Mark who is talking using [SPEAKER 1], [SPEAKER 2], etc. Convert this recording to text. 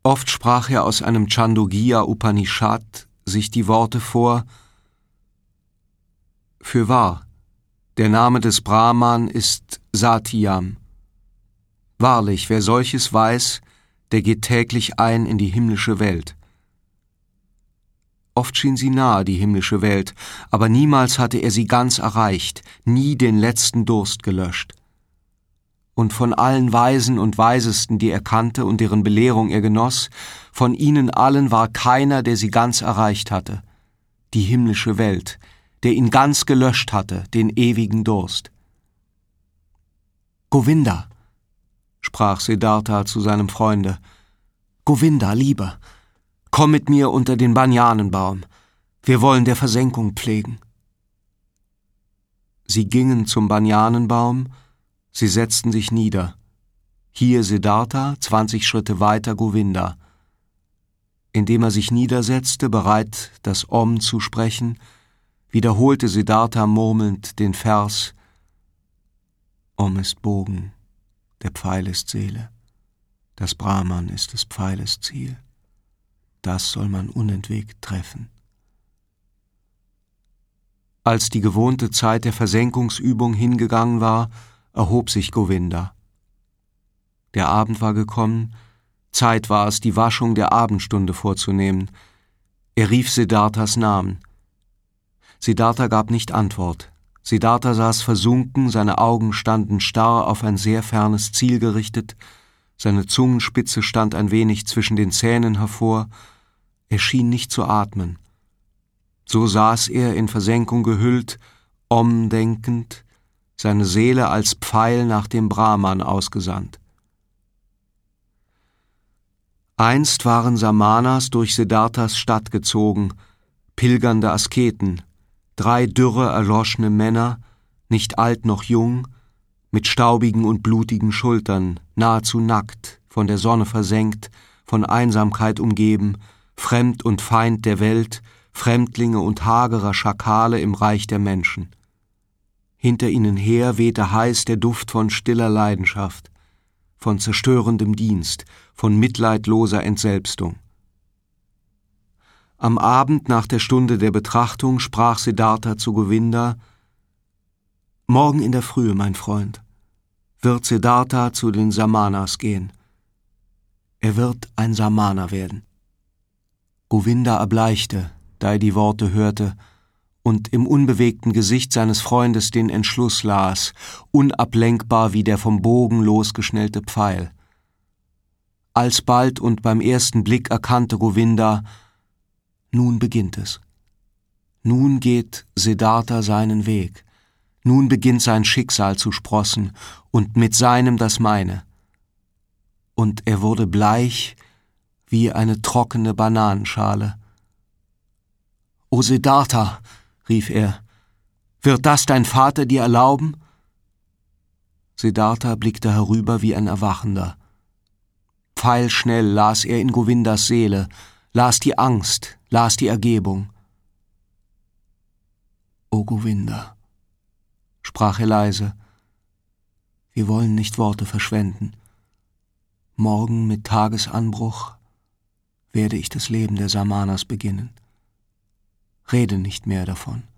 [SPEAKER 1] Oft sprach er aus einem Chandogya Upanishad sich die Worte vor: Fürwahr, der Name des Brahman ist Satyam. Wahrlich, wer solches weiß, der geht täglich ein in die himmlische Welt. Oft schien sie nahe, die himmlische Welt, aber niemals hatte er sie ganz erreicht, nie den letzten Durst gelöscht. Und von allen Weisen und Weisesten, die er kannte und deren Belehrung er genoss, von ihnen allen war keiner, der sie ganz erreicht hatte, die himmlische Welt, der ihn ganz gelöscht hatte, den ewigen Durst. »Govinda«, sprach Siddhartha zu seinem Freunde, »Govinda, Lieber, komm mit mir unter den Banyanenbaum, wir wollen der Versenkung pflegen.« Sie gingen zum Banyanenbaum, sie setzten sich nieder. Hier Siddhartha, 20 Schritte weiter Govinda. Indem er sich niedersetzte, bereit, das Om zu sprechen, wiederholte Siddhartha murmelnd den Vers: Om ist Bogen, der Pfeil ist Seele, das Brahman ist des Pfeiles Ziel. Das soll man unentwegt treffen. Als die gewohnte Zeit der Versenkungsübung hingegangen war, erhob sich Govinda. Der Abend war gekommen, Zeit war es, die Waschung der Abendstunde vorzunehmen. Er rief Siddharthas Namen. Siddhartha gab nicht Antwort. Siddhartha saß versunken, seine Augen standen starr auf ein sehr fernes Ziel gerichtet, seine Zungenspitze stand ein wenig zwischen den Zähnen hervor, er schien nicht zu atmen. So saß er in Versenkung gehüllt, Om denkend, seine Seele als Pfeil nach dem Brahman ausgesandt. Einst waren Samanas durch Siddharthas Stadt gezogen, pilgernde Asketen, 3 dürre, erloschene Männer, nicht alt noch jung, mit staubigen und blutigen Schultern, nahezu nackt, von der Sonne versenkt, von Einsamkeit umgeben, Fremd und Feind der Welt, Fremdlinge und hagerer Schakale im Reich der Menschen. Hinter ihnen her wehte heiß der Duft von stiller Leidenschaft, von zerstörendem Dienst, von mitleidloser Entselbstung. Am Abend nach der Stunde der Betrachtung sprach Siddhartha zu Govinda: »Morgen in der Frühe, mein Freund, wird Siddhartha zu den Samanas gehen. Er wird ein Samana werden.« Govinda erbleichte, da er die Worte hörte und im unbewegten Gesicht seines Freundes den Entschluss las, unablenkbar wie der vom Bogen losgeschnellte Pfeil. Alsbald und beim ersten Blick erkannte Govinda: Nun beginnt es. Nun geht Siddhartha seinen Weg. Nun beginnt sein Schicksal zu sprossen und mit seinem das meine. Und er wurde bleich wie eine trockene Bananenschale. »O Siddhartha«, rief er, »wird das dein Vater dir erlauben?« Siddhartha blickte herüber wie ein Erwachender. Pfeilschnell las er in Govindas Seele, las die Angst, las die Ergebung. »O Govinda«, sprach er leise, »wir wollen nicht Worte verschwenden. Morgen mit Tagesanbruch werde ich das Leben der Samanas beginnen. Rede nicht mehr davon.